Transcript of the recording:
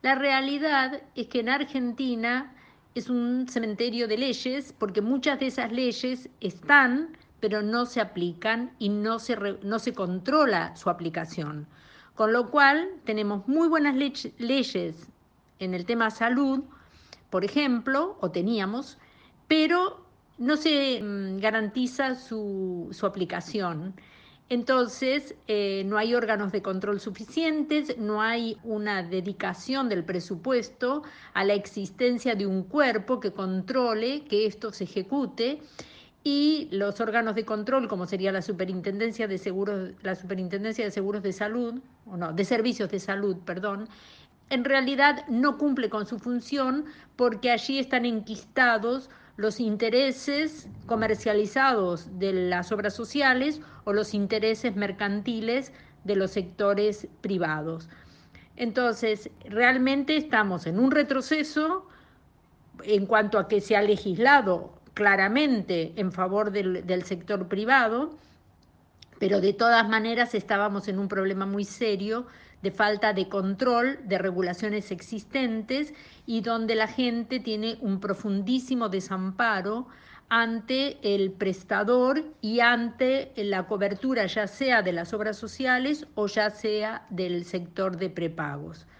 La realidad es que en Argentina es un cementerio de leyes porque muchas de esas leyes están, pero no se aplican y no se controla su aplicación. Con lo cual tenemos muy buenas leyes en el tema salud, por ejemplo, o teníamos, pero no se garantiza su aplicación. Entonces, no hay órganos de control suficientes, no hay una dedicación del presupuesto a la existencia de un cuerpo que controle que esto se ejecute, y los órganos de control, como sería la Superintendencia de Seguros de Salud, o no, de Servicios de Salud, perdón, en realidad no cumple con su función porque allí están enquistados los intereses comercializados de las obras sociales o los intereses mercantiles de los sectores privados. Entonces, realmente estamos en un retroceso en cuanto a que se ha legislado claramente en favor del sector privado, pero de todas maneras estábamos en un problema muy serio de falta de control de regulaciones existentes y donde la gente tiene un profundísimo desamparo ante el prestador y ante la cobertura ya sea de las obras sociales o ya sea del sector de prepagos.